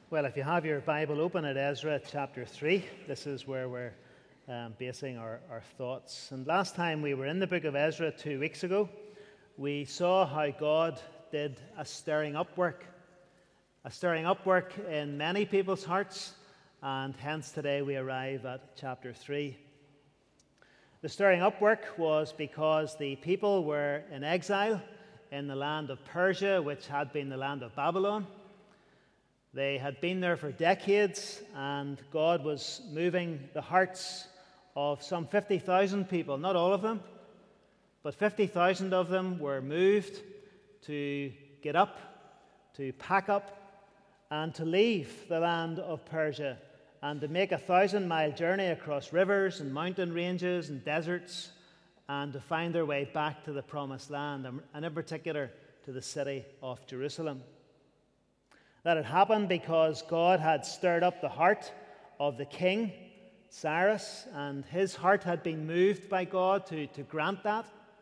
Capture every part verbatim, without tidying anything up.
Well, if you have your Bible open at Ezra chapter three, this is where we're um, basing our, our thoughts. And last time we were in the book of Ezra two weeks ago, we saw how God did a stirring up work, a stirring up work in many people's hearts, and hence today we arrive at chapter three. The stirring up work was because the people were in exile in the land of Persia, which had been the land of Babylon. They had been there for decades, and God was moving the hearts of some fifty thousand people, not all of them, but fifty thousand of them were moved to get up, to pack up, and to leave the land of Persia, and to make a thousand-mile journey across rivers and mountain ranges and deserts, and to find their way back to the Promised Land, and in particular to the city of Jerusalem. That had happened because God had stirred up the heart of the king, Cyrus, and his heart had been moved by God to, to grant that.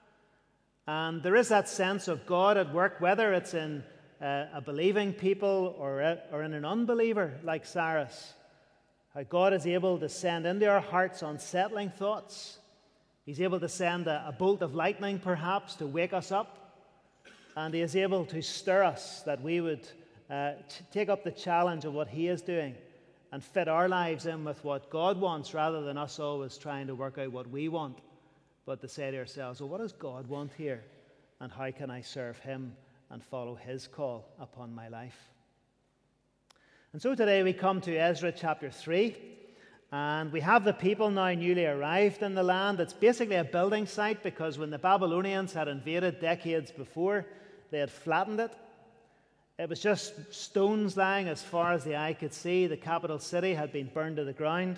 And there is that sense of God at work, whether it's in uh, a believing people or, a, or in an unbeliever like Cyrus, how God is able to send into our hearts unsettling thoughts. He's able to send a, a bolt of lightning, perhaps, to wake us up. And he is able to stir us that we would Uh, t- take up the challenge of what he is doing and fit our lives in with what God wants, rather than us always trying to work out what we want, but to say to ourselves, well, what does God want here, and how can I serve him and follow his call upon my life? And so today we come to Ezra chapter three, and we have the people now newly arrived in the land. It's basically a building site, because when the Babylonians had invaded decades before, they had flattened it. It was just stones lying as far as the eye could see. The capital city had been burned to the ground.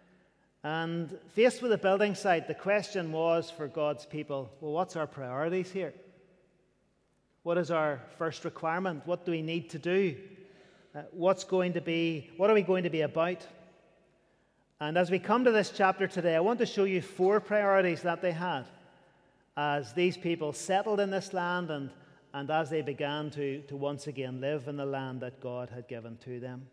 And faced with a building site, the question was for God's people, well, what's our priorities here? What is our first requirement? What do we need to do? Uh, what's going to be, what are we going to be about? And as we come to this chapter today, I want to show you four priorities that they had as these people settled in this land, and and as they began to, to once again live in the land that God had given to them.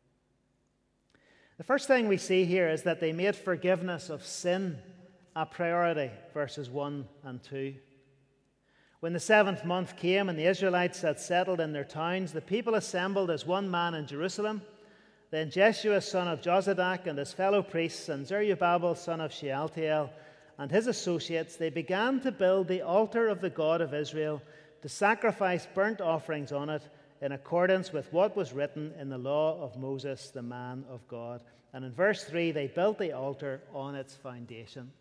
The first thing we see here is that they made forgiveness of sin a priority, verses one and two. When the seventh month came and the Israelites had settled in their towns, the people assembled as one man in Jerusalem. Then Jeshua, son of Jozadak, and his fellow priests, and Zerubbabel, son of Shealtiel, and his associates, they began to build the altar of the God of Israel, to sacrifice burnt offerings on it in accordance with what was written in the law of Moses, the man of God. And in verse three, they built the altar on its foundation.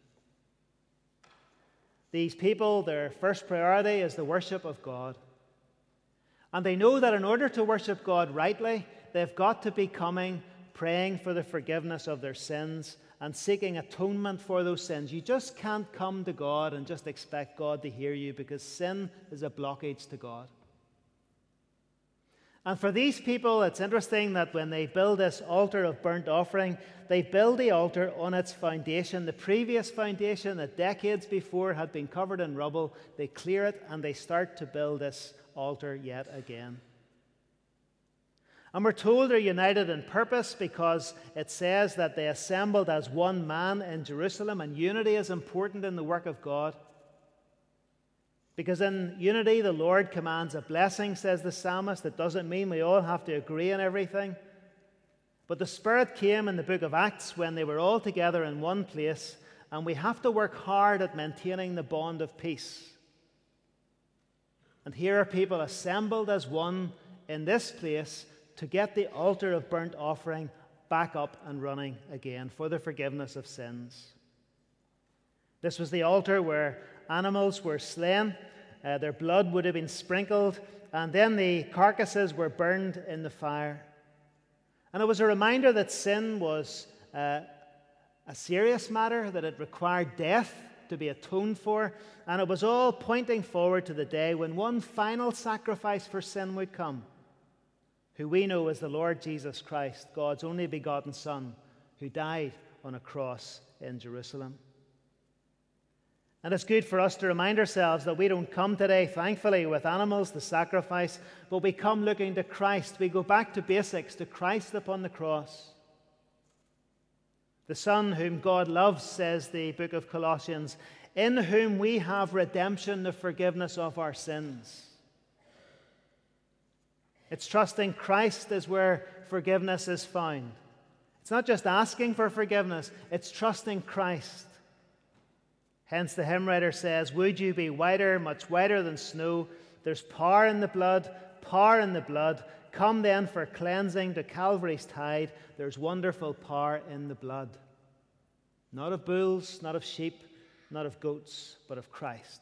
These people, their first priority is the worship of God. And they know that in order to worship God rightly, they've got to be coming, praying for the forgiveness of their sins, and seeking atonement for those sins. You just can't come to God and just expect God to hear you, because sin is a blockage to God. And for these people, it's interesting that when they build this altar of burnt offering, they build the altar on its foundation. The previous foundation that decades before had been covered in rubble, they clear it and they start to build this altar yet again. And we're told they're united in purpose, because it says that they assembled as one man in Jerusalem, and unity is important in the work of God. Because in unity, the Lord commands a blessing, says the psalmist. It doesn't mean we all have to agree on everything. But the Spirit came in the book of Acts when they were all together in one place, and we have to work hard at maintaining the bond of peace. And here are people assembled as one in this place to get the altar of burnt offering back up and running again for the forgiveness of sins. This was the altar where animals were slain, uh, their blood would have been sprinkled, and then the carcasses were burned in the fire. And it was a reminder that sin was uh, a serious matter, that it required death to be atoned for, and it was all pointing forward to the day when one final sacrifice for sin would come, who we know as the Lord Jesus Christ, God's only begotten Son, who died on a cross in Jerusalem. And it's good for us to remind ourselves that we don't come today, thankfully, with animals to sacrifice, but we come looking to Christ. We go back to basics, to Christ upon the cross. The Son whom God loves, says the book of Colossians, in whom we have redemption, the forgiveness of our sins. It's trusting Christ is where forgiveness is found. It's not just asking for forgiveness, it's trusting Christ. Hence the hymn writer says, would you be whiter, much whiter than snow? There's power in the blood, power in the blood. Come then for cleansing to Calvary's tide. There's wonderful power in the blood. Not of bulls, not of sheep, not of goats, but of Christ.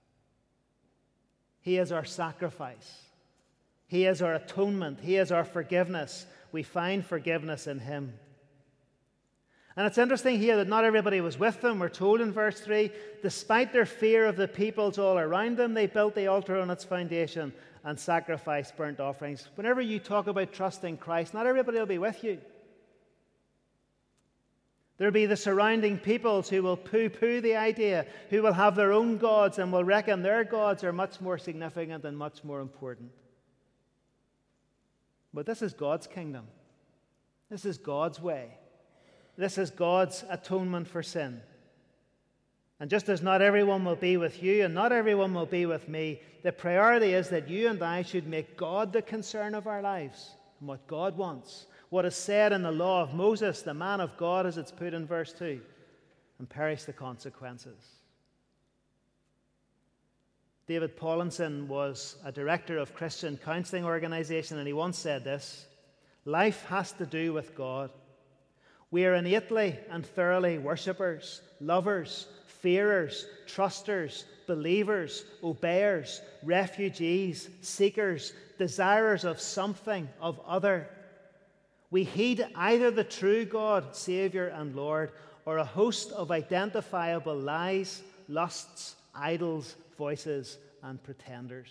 He is our sacrifice. He is our atonement. He is our forgiveness. We find forgiveness in him. And it's interesting here that not everybody was with them. We're told in verse three, despite their fear of the peoples all around them, they built the altar on its foundation and sacrificed burnt offerings. Whenever you talk about trusting Christ, not everybody will be with you. There'll be the surrounding peoples who will poo-poo the idea, who will have their own gods and will reckon their gods are much more significant and much more important. But this is God's kingdom. This is God's way. This is God's atonement for sin. And just as not everyone will be with you and not everyone will be with me, the priority is that you and I should make God the concern of our lives and what God wants. What is said in the law of Moses, the man of God, as it's put in verse two, and perish the consequences. David Paulinson was a director of Christian counseling organization, and he once said this, life has to do with God. We are innately and thoroughly worshippers, lovers, fearers, trusters, believers, obeyers, refugees, seekers, desirers of something, of other. We heed either the true God, Saviour and Lord, or a host of identifiable lies, lusts, idols, voices, and pretenders.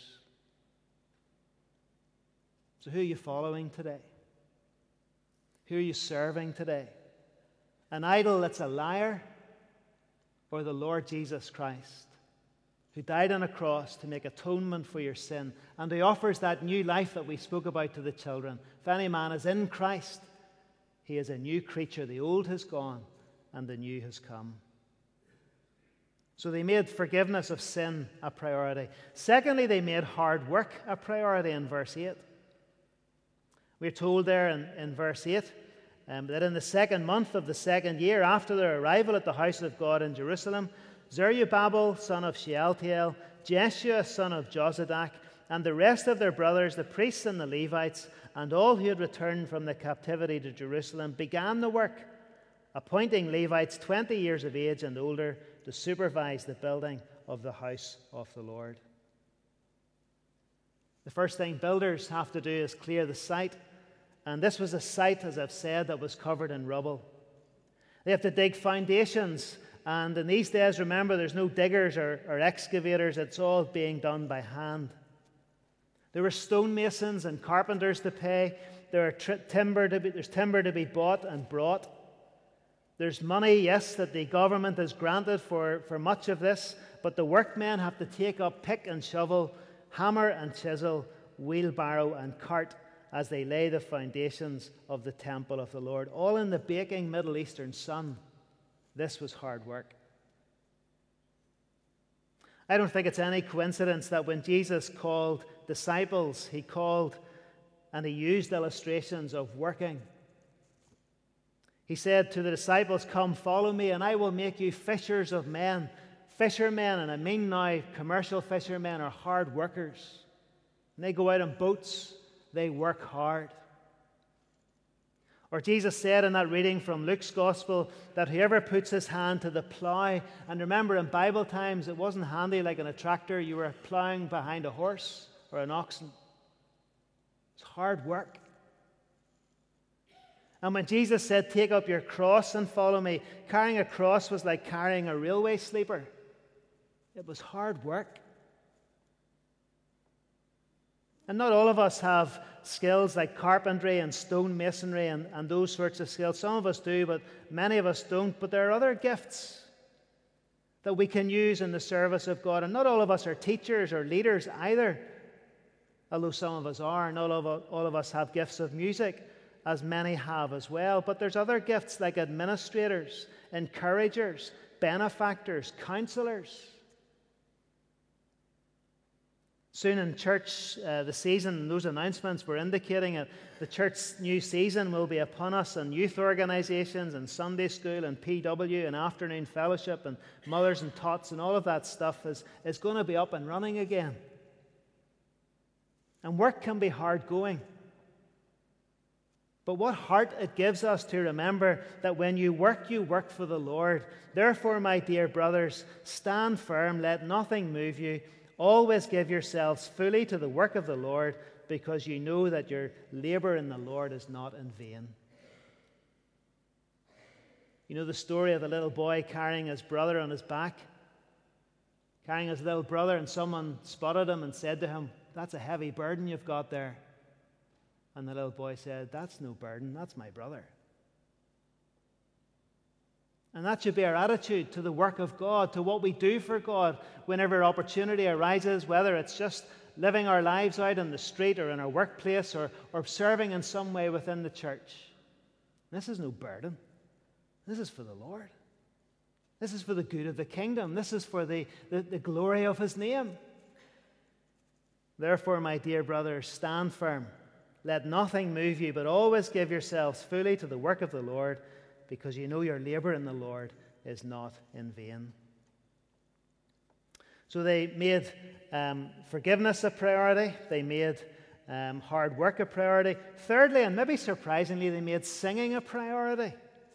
So who are you following today? Who are you serving today? An idol that's a liar, or the Lord Jesus Christ, who died on a cross to make atonement for your sin, and who offers that new life that we spoke about to the children. If any man is in Christ, he is a new creature. The old has gone, and the new has come. So they made forgiveness of sin a priority. Secondly, they made hard work a priority in verse eight. We're told there in, in verse eight, Um, that in the second month of the second year after their arrival at the house of God in Jerusalem, Zerubbabel, son of Shealtiel, Jeshua, son of Jozadak, and the rest of their brothers, the priests and the Levites, and all who had returned from the captivity to Jerusalem, began the work, appointing Levites twenty years of age and older to supervise the building of the house of the Lord. The first thing builders have to do is clear the site. And this was a site, as I've said, that was covered in rubble. They have to dig foundations. And in these days, remember, there's no diggers or, or excavators. It's all being done by hand. There were stonemasons and carpenters to pay. There are tri- timber to be, there's timber to be bought and brought. There's money, yes, that the government has granted for, for much of this. But the workmen have to take up pick and shovel, hammer and chisel, wheelbarrow and cart, as they lay the foundations of the temple of the Lord, all in the baking Middle Eastern sun. This was hard work. I don't think it's any coincidence that when Jesus called disciples, he called and he used illustrations of working. He said to the disciples, come, follow me, and I will make you fishers of men. Fishermen, and I mean now commercial fishermen, are hard workers. And they go out on boats. They work hard. Or Jesus said in that reading from Luke's Gospel that whoever puts his hand to the plough, and remember in Bible times it wasn't handy like in a tractor, you were ploughing behind a horse or an oxen. It's hard work. And when Jesus said, take up your cross and follow me, carrying a cross was like carrying a railway sleeper. It was hard work. And not all of us have skills like carpentry and stonemasonry and, and those sorts of skills. Some of us do, but many of us don't. But there are other gifts that we can use in the service of God. And not all of us are teachers or leaders either, although some of us are. Not all of, all of us have gifts of music, as many have as well. But there's other gifts like administrators, encouragers, benefactors, counselors. Soon in church, uh, the season, those announcements were indicating it. The church's new season will be upon us, and youth organisations and Sunday school and P W and afternoon fellowship and mothers and tots and all of that stuff is, is going to be up and running again. And work can be hard going. But what heart it gives us to remember that when you work, you work for the Lord. Therefore, my dear brothers, stand firm, let nothing move you. Always give yourselves fully to the work of the Lord, because you know that your labor in the Lord is not in vain. You know the story of the little boy carrying his brother on his back? Carrying his little brother, and someone spotted him and said to him, "That's a heavy burden you've got there." And the little boy said, "That's no burden, that's my brother." And that should be our attitude to the work of God, to what we do for God whenever opportunity arises, whether it's just living our lives out in the street or in our workplace or, or serving in some way within the church. This is no burden. This is for the Lord. This is for the good of the kingdom. This is for the, the, the glory of His name. Therefore, my dear brothers, stand firm. Let nothing move you, but always give yourselves fully to the work of the Lord, because you know your labor in the Lord is not in vain. So they made um, forgiveness a priority. They made um, hard work a priority. Thirdly, and maybe surprisingly, they made singing a priority.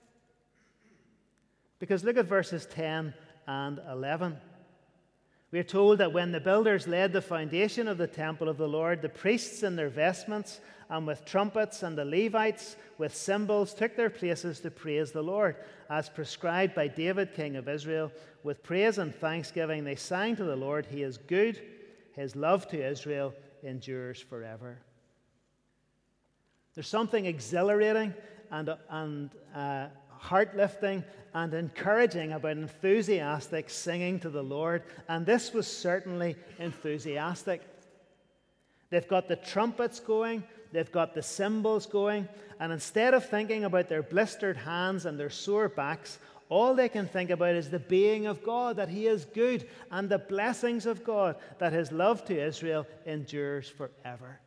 Because look at verses ten and eleven. We are told that when the builders laid the foundation of the temple of the Lord, the priests in their vestments and with trumpets, and the Levites with cymbals took their places to praise the Lord, as prescribed by David, king of Israel. With praise and thanksgiving they sang to the Lord, "He is good, His love to Israel endures forever." There's something exhilarating and, and uh, heart-lifting and encouraging about enthusiastic singing to the Lord, and this was certainly enthusiastic. They've got the trumpets going, they've got the cymbals going, and instead of thinking about their blistered hands and their sore backs, all they can think about is the being of God, that He is good, and the blessings of God, that His love to Israel endures forever.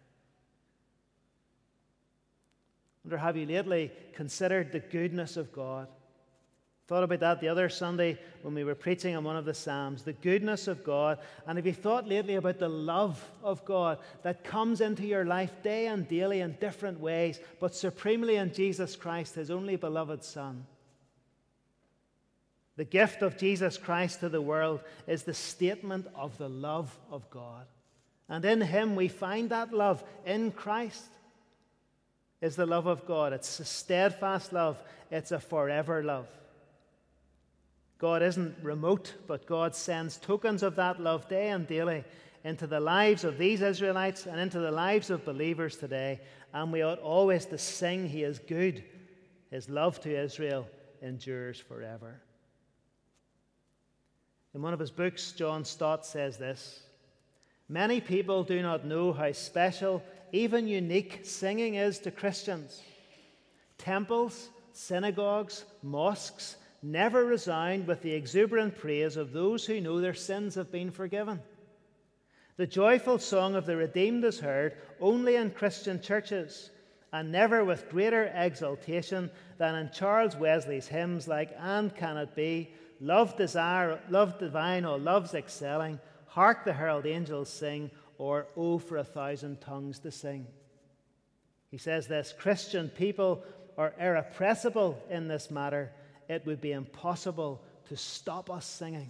I wonder, have you lately considered the goodness of God? Thought about that the other Sunday when we were preaching on one of the Psalms, the goodness of God. And have you thought lately about the love of God that comes into your life day and daily in different ways, but supremely in Jesus Christ, His only beloved Son? The gift of Jesus Christ to the world is the statement of the love of God. And in Him we find that love. In Christ is the love of God. It's a steadfast love. It's a forever love. God isn't remote, but God sends tokens of that love day and daily into the lives of these Israelites and into the lives of believers today. And we ought always to sing, He is good. His love to Israel endures forever. In one of his books, John Stott says this: "Many people do not know how special, even unique, singing is to Christians. Temples, synagogues, mosques never resound with the exuberant praise of those who know their sins have been forgiven. The joyful song of the redeemed is heard only in Christian churches, and never with greater exultation than in Charles Wesley's hymns like 'And Can It Be?' Love desire, love divine, or love's excelling. Hark the herald angels sing, or oh, for a thousand tongues to sing." He says this: Christian people are irrepressible in this matter. It would be impossible to stop us singing.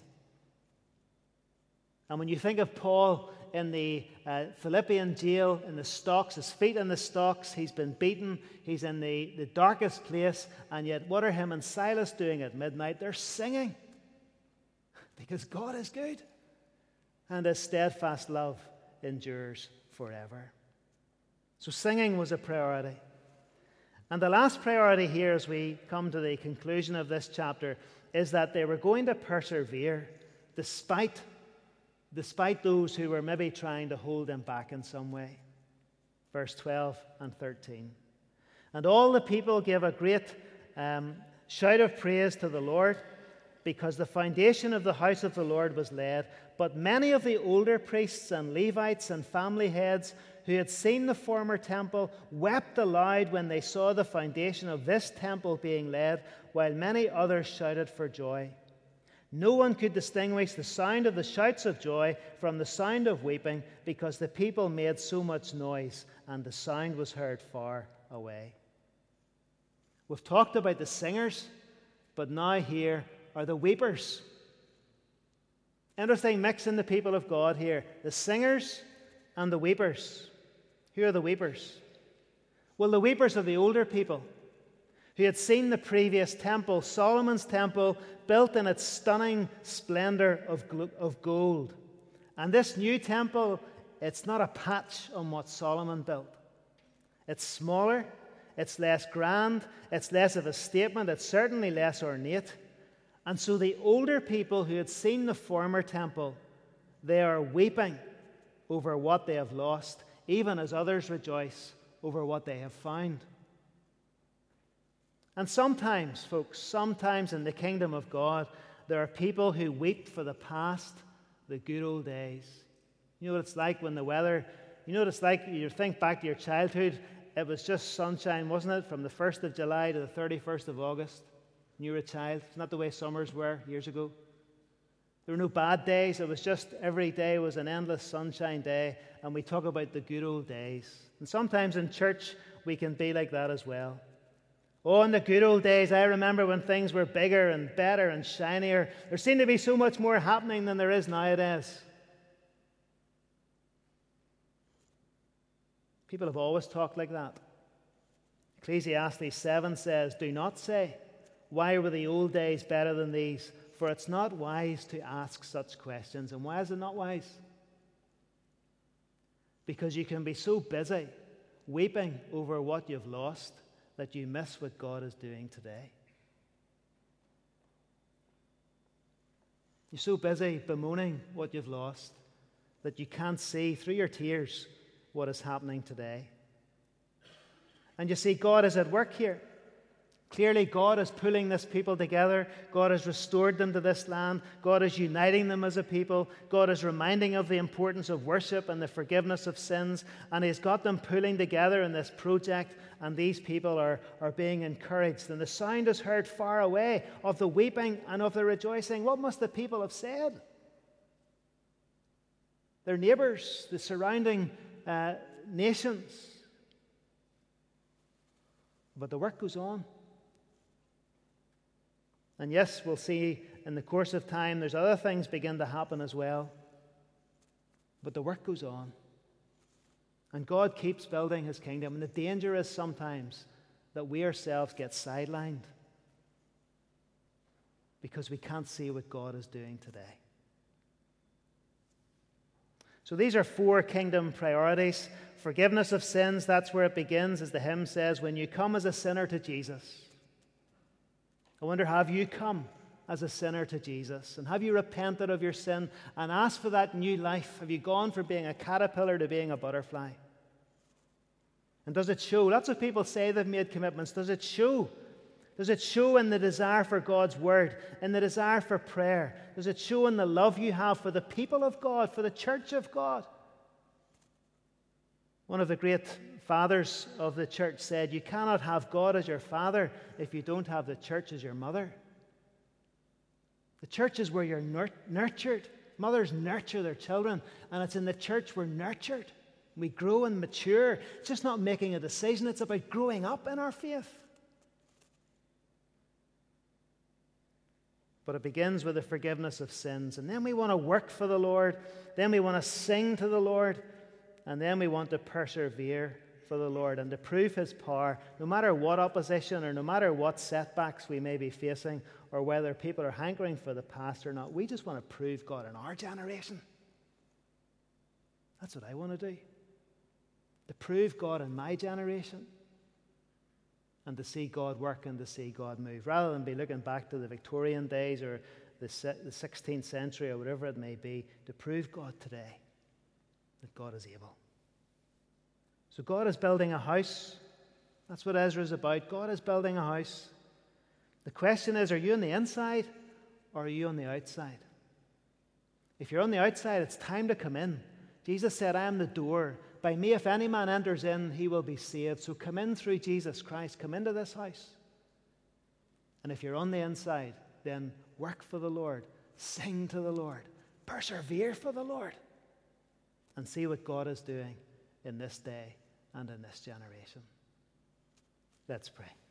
And when you think of Paul in the uh, Philippian jail, in the stocks, his feet in the stocks, he's been beaten, he's in the, the darkest place, and yet what are him and Silas doing at midnight? They're singing. Because God is good, and His steadfast love endures forever. So singing was a priority. And the last priority here, as we come to the conclusion of this chapter, is that they were going to persevere. despite, despite those who were maybe trying to hold him back in some way. Verse twelve and thirteen. And all the people gave a great um, shout of praise to the Lord, because the foundation of the house of the Lord was laid. But many of the older priests and Levites and family heads who had seen the former temple wept aloud when they saw the foundation of this temple being laid, while many others shouted for joy. No one could distinguish the sound of the shouts of joy from the sound of weeping, because the people made so much noise, and the sound was heard far away. We've talked about the singers, but now here are the weepers. Interesting mix in the people of God here. The singers and the weepers. Who are the weepers? Well, the weepers are the older people who had seen the previous temple, Solomon's temple, built in its stunning splendor of, of gold. And this new temple, it's not a patch on what Solomon built. It's smaller, it's less grand, it's less of a statement, it's certainly less ornate. And so the older people who had seen the former temple, they are weeping over what they have lost, even as others rejoice over what they have found. And sometimes, folks, sometimes in the kingdom of God, there are people who weep for the past, the good old days. You know what it's like when the weather, you know what it's like, you think back to your childhood, it was just sunshine, wasn't it, from the first of July to the thirty-first of August. When you were a child. It's not the way summers were years ago. There were no bad days. It was just every day was an endless sunshine day, and we talk about the good old days. And sometimes in church, we can be like that as well. Oh, in the good old days, I remember when things were bigger and better and shinier. There seemed to be so much more happening than there is nowadays. People have always talked like that. Ecclesiastes seven says, "Do not say, 'Why were the old days better than these?' For it's not wise to ask such questions." And why is it not wise? Because you can be so busy weeping over what you've lost that you miss what God is doing today. You're so busy bemoaning what you've lost that you can't see through your tears what is happening today. And you see, God is at work here. Clearly, God is pulling this people together. God has restored them to this land. God is uniting them as a people. God is reminding of the importance of worship and the forgiveness of sins. And He's got them pulling together in this project. And these people are, are being encouraged. And the sound is heard far away of the weeping and of the rejoicing. What must the people have said? Their neighbors, the surrounding uh, nations. But the work goes on. And yes, we'll see in the course of time there's other things begin to happen as well. But the work goes on. And God keeps building His kingdom. And the danger is sometimes that we ourselves get sidelined because we can't see what God is doing today. So these are four kingdom priorities. Forgiveness of sins, that's where it begins, as the hymn says, when you come as a sinner to Jesus. I wonder, have you come as a sinner to Jesus? And have you repented of your sin and asked for that new life? Have you gone from being a caterpillar to being a butterfly? And does it show? Lots of people say they've made commitments. Does it show? Does it show in the desire for God's word, in the desire for prayer? Does it show in the love you have for the people of God, for the church of God? One of the great fathers of the church said, you cannot have God as your father if you don't have the church as your mother. The church is where you're nurtured. Mothers nurture their children, and it's in the church we're nurtured. We grow and mature. It's just not making a decision. It's about growing up in our faith. But it begins with the forgiveness of sins. And then we want to work for the Lord. Then we want to sing to the Lord. And then we want to persevere for the Lord and to prove His power, no matter what opposition or no matter what setbacks we may be facing, or whether people are hankering for the past or not. We just want to prove God in our generation. That's what I want to do. To prove God in my generation. And to see God work and to see God move. Rather than be looking back to the Victorian days or the sixteenth century or whatever it may be, to prove God today, that God is able. So God is building a house. That's what Ezra is about. God is building a house. The question is, are you on the inside or are you on the outside? If you're on the outside, it's time to come in. Jesus said, I am the door. By me, if any man enters in, he will be saved. So come in through Jesus Christ. Come into this house. And if you're on the inside, then work for the Lord. Sing to the Lord. Persevere for the Lord. And see what God is doing in this day and in this generation. Let's pray.